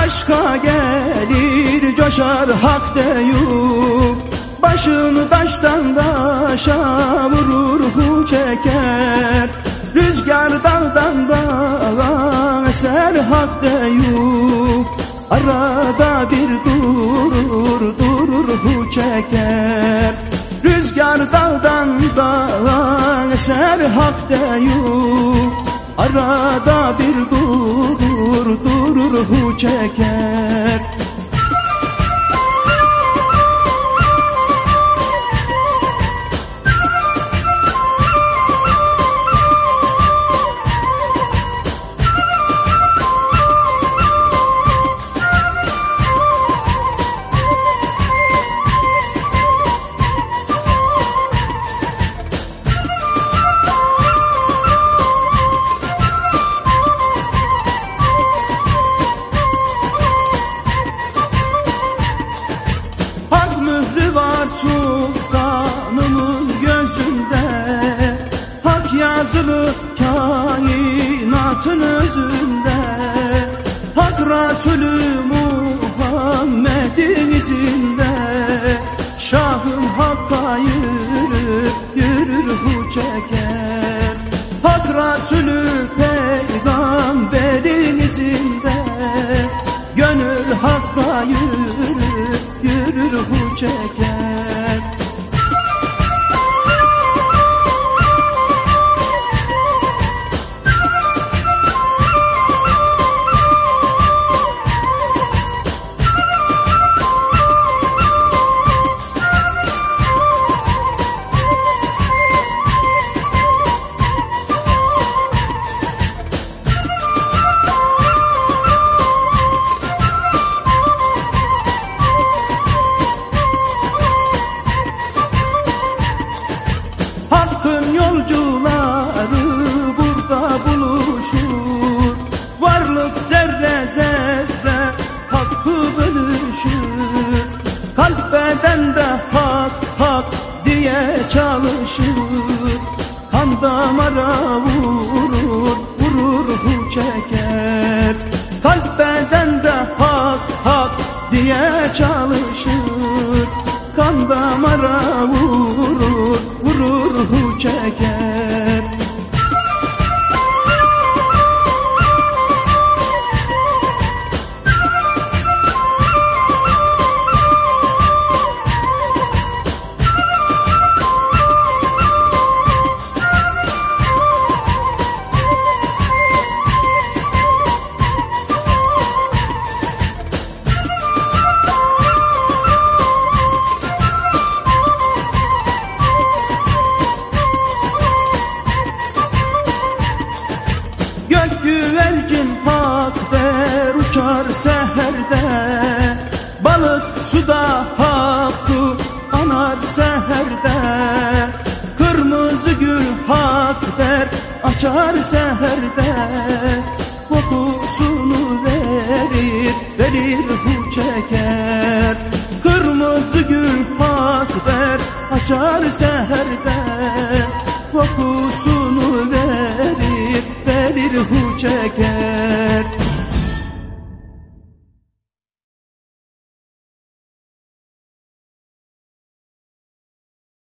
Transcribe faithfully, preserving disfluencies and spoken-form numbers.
Aşka gelir coşar hak deyip, başını taştan taşa vurur hu çeker. Rüzgar dağdan dağa eser hak deyip, arada bir durur durur hu çeker. Rüzgar dağdan dağa eser hak deyip, arada bir durur durur hu çeker. Sultanımın gözünde hak yazılı kainatın özünde. Hak Resulü Muhammed'in izinde, Şahım Hakk'a yürür yürür hu çeker. Hak Resulü Peygamber'in izinde, gönül Hakk'a yürür yürür hu çeker. Hakkın yolcuları burada buluşur, varlık zerre zerre hakkı bölüşür. Kalp bedende hak hak diye çalışır, kan damara vurur vurur hu çeker. Kalp bedende hak hak diye çalışır, kan damara vurur vurur hu çeker. Gök güvercin hak der uçar seherde, balık suda hakkı anar seherde. Kırmızı gül hak der açar seherde, kokusunu verir verir hu çeker. Kırmızı gül hak der açar seherde, kokusunu verir verir hu çeker.